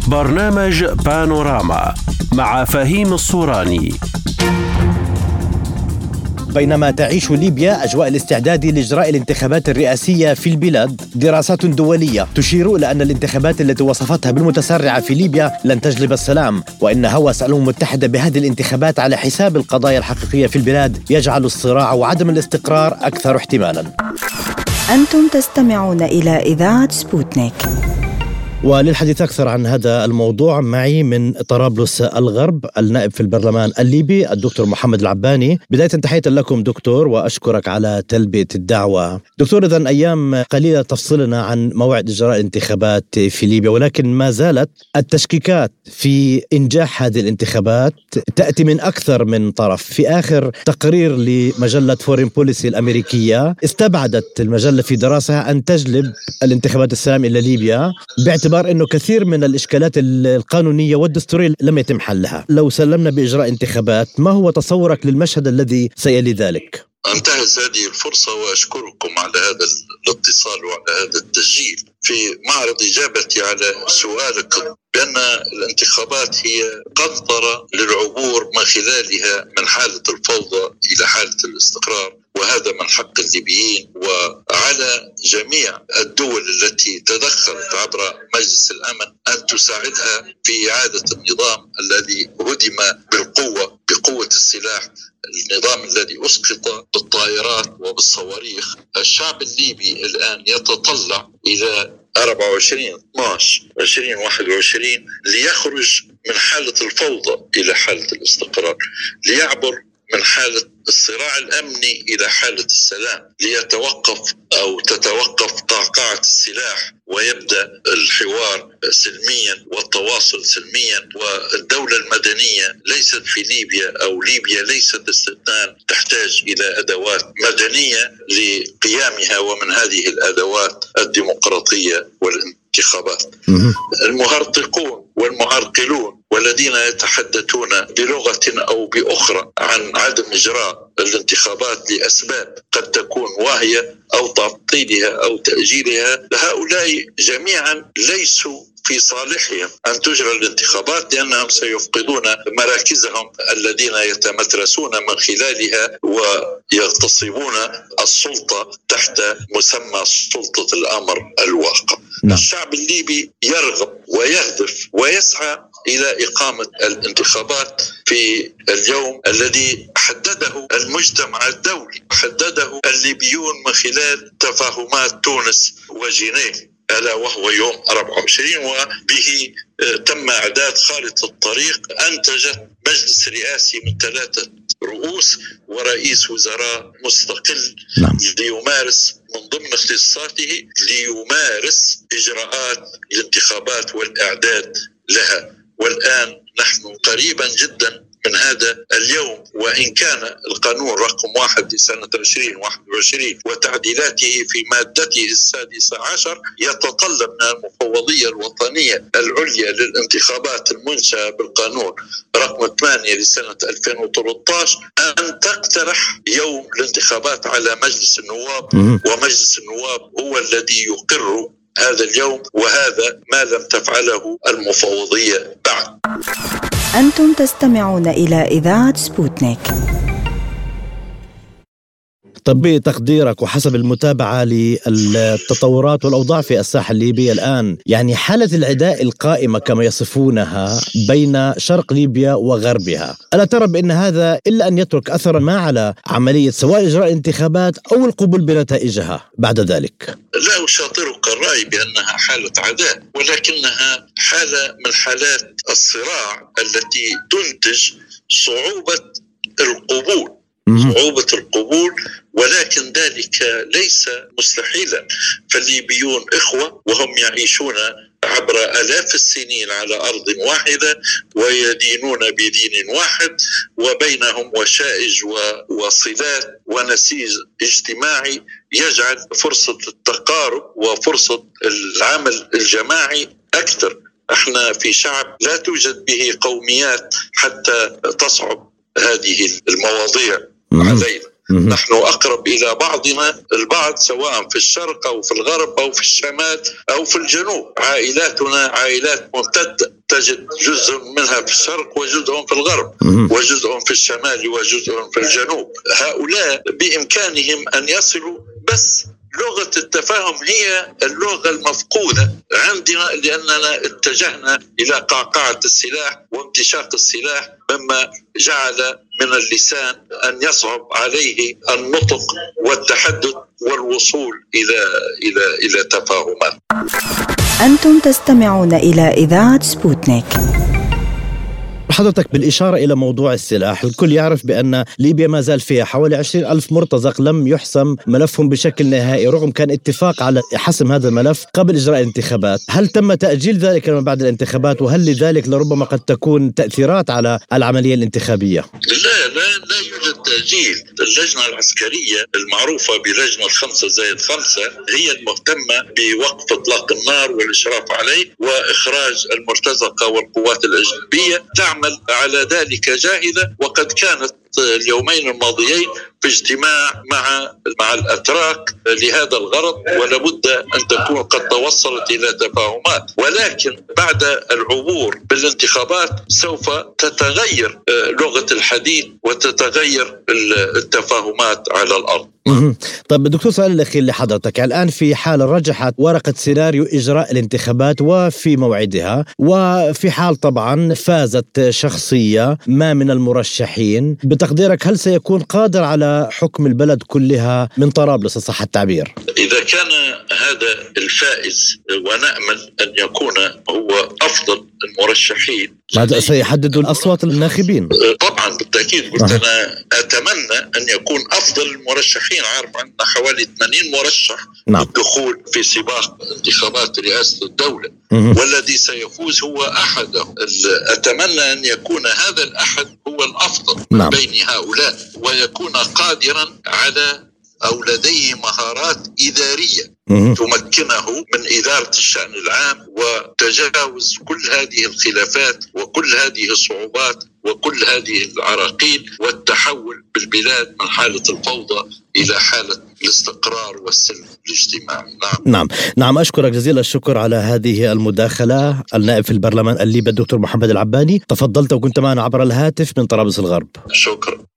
برنامج بانوراما مع فهيم الصوراني. بينما تعيش ليبيا أجواء الاستعداد لإجراء الانتخابات الرئاسية في البلاد، دراسات دولية تشير إلى أن الانتخابات التي وصفتها بالمتسرعة في ليبيا لن تجلب السلام، وإن هوس الأمم المتحدة بهذه الانتخابات على حساب القضايا الحقيقية في البلاد يجعل الصراع وعدم الاستقرار أكثر احتمالاً. أنتم تستمعون إلى إذاعة سبوتنيك. وللحديث أكثر عن هذا الموضوع معي من طرابلس الغرب النائب في البرلمان الليبي الدكتور محمد العباني. بداية تحية لكم دكتور وأشكرك على تلبية الدعوة. دكتور، إذن أيام قليلة تفصلنا عن موعد إجراء الانتخابات في ليبيا، ولكن ما زالت التشكيكات في إنجاح هذه الانتخابات تأتي من أكثر من طرف. في آخر تقرير لمجلة فورين بوليسي الأمريكية استبعدت المجلة في دراسة أن تجلب الانتخابات السلام إلى ليبيا باعتبار أنه كثير من الإشكالات القانونية والدستورية لم يتم حلها. لو سلمنا بإجراء انتخابات، ما هو تصورك للمشهد الذي سيلي ذلك؟ أنتهز هذه الفرصة وأشكركم على هذا الاتصال وعلى هذا التسجيل في معرض إجابتي على سؤالك بأن الانتخابات هي قنطرة للعبور من خلالها من حالة الفوضى إلى حالة الاستقرار، وهذا من حق الليبيين، وعلى جميع الدول التي تدخلت عبر مجلس الأمن أن تساعدها في إعادة النظام الذي هدم بقوة السلاح، النظام الذي أسقط بالطائرات وبالصواريخ. الشعب الليبي الآن يتطلع إلى 24/12/2021 ليخرج من حالة الفوضى إلى حالة الاستقرار، ليعبر من حالة الصراع الأمني إلى حالة السلام، ليتوقف أو تتوقف قعقعة السلاح ويبدأ الحوار سلميا والتواصل سلميا. والدولة المدنية ليست في ليبيا أو ليبيا ليست استثناء، تحتاج إلى أدوات مدنية لقيامها، ومن هذه الأدوات الديمقراطية والانتخابات. المهرطقون والمعرقلون والذين يتحدثون بلغة أو بأخرى عن عدم إجراء الانتخابات لأسباب قد تكون واهية أو تعطيلها أو تأجيلها، هؤلاء جميعا ليسوا في صالحهم أن تجرى الانتخابات، لأنهم سيفقدون مراكزهم الذين يتمترسون من خلالها ويغتصبون السلطة تحت مسمى سلطة الأمر الواقع. الشعب الليبي يرغب ويهدف ويسعى إلى إقامة الانتخابات في اليوم الذي حدده المجتمع الدولي، حدده الليبيون من خلال تفاهمات تونس وجنيف، ألا وهو يوم 24، وبه تم إعداد خارطة الطريق أنتجت مجلس رئاسي من 3 رؤوس ورئيس وزراء مستقل ليمارس من ضمن اختصاصاته ليمارس إجراءات الانتخابات والإعداد لها. والآن نحن قريبا جدا من هذا اليوم، وإن كان القانون رقم 1 لسنة 2021 وتعديلاته في مادته 16 يتطلب من المفوضية الوطنية العليا للانتخابات المنشأة بالقانون رقم 8 لسنة 2013 أن تقترح يوم الانتخابات على مجلس النواب، ومجلس النواب هو الذي يقر هذا اليوم، وهذا ما لم تفعله المفوضية بعد. أنتم تستمعون إلى إذاعة سبوتنيك. طب بتقديرك وحسب المتابعة للتطورات والأوضاع في الساحة الليبية الآن، يعني حالة العداء القائمة كما يصفونها بين شرق ليبيا وغربها، ألا ترى بأن هذا إلا أن يترك أثرا ما على عملية سواء إجراء الانتخابات أو القبول بنتائجها بعد ذلك؟ لا أشاطرك الرأي بأنها حالة عداء، ولكنها حالة من حالات الصراع التي تنتج صعوبة القبول، ولكن ذلك ليس مستحيلا، فالليبيون إخوة وهم يعيشون عبر آلاف السنين على أرض واحدة ويدينون بدين واحد، وبينهم وشائج وصلات ونسيج اجتماعي يجعل فرصة التقارب وفرصة العمل الجماعي أكثر. احنا في شعب لا توجد به قوميات حتى تصعب هذه المواضيع علينا. نحن أقرب إلى بعضنا البعض سواء في الشرق أو في الغرب أو في الشمال أو في الجنوب. عائلاتنا عائلات ممتدة، تجد جزء منها في الشرق وجزء في الغرب وجزء في الشمال وجزء في الجنوب. هؤلاء بإمكانهم أن يصلوا، بس لغة التفاهم هي اللغة المفقودة عندنا، لأننا اتجهنا إلى قعقعة السلاح وامتشاق السلاح، مما جعل من اللسان أن يصعب عليه النطق والتحدث والوصول إلى تفاهمات. أنتم تستمعون إلى إذاعة سبوتنيك. حضرتك بالإشارة إلى موضوع السلاح، الكل يعرف بأن ليبيا ما زال فيها حوالي 20,000 مرتزق لم يحسم ملفهم بشكل نهائي، رغم كان اتفاق على حسم هذا الملف قبل إجراء الانتخابات. هل تم تأجيل ذلك من بعد الانتخابات؟ وهل لذلك لربما قد تكون تأثيرات على العملية الانتخابية؟ لا يوجد تأجيل. اللجنة العسكرية المعروفة بلجنة 5+5 هي المهتمة بوقف إطلاق النار والإشراف عليه وإخراج المرتزقة والقوات الأجنبية، تعمل على ذلك جاهدة، وقد كانت اليومين الماضيين في اجتماع مع الأتراك لهذا الغرض، ولابد أن تكون قد توصلت إلى تفاهمات. ولكن بعد العبور بالانتخابات سوف تتغير لغة الحديث وتتغير التفاهمات على الأرض. طيب دكتور، سؤال الأخير لحضرتك. الآن في حال رجحت ورقة سيناريو إجراء الانتخابات وفي موعدها، وفي حال طبعا فازت شخصية ما من المرشحين، بتقديرك هل سيكون قادر على حكم البلد كلها من طرابلس صح التعبير؟ إذا كان هذا الفائز، ونأمل أن يكون هو أفضل المرشحين، هذا سيحدد الأصوات الناخبين طبعا بالتأكيد. قلت أنا أتمنى أن يكون أفضل المرشحين. عارف عندنا حوالي 80 مرشح للدخول في سباق انتخابات رئاسة الدولة، والذي سيفوز هو أحدهم. أتمنى أن يكون هذا الأحد هو الأفضل بين هؤلاء، ويكون قادرا على أو لديه مهارات إدارية تمكنه من إدارة الشأن العام وتجاوز كل هذه الخلافات وكل هذه الصعوبات وكل هذه العراقيل، والتحول بالبلاد من حالة الفوضى إلى حالة الاستقرار والسلم الاجتماعي. نعم أشكرك جزيل الشكر على هذه المداخلة. النائب في البرلمان الليبي الدكتور محمد العباني، تفضلت وكنت معنا عبر الهاتف من طرابلس الغرب. شكرا.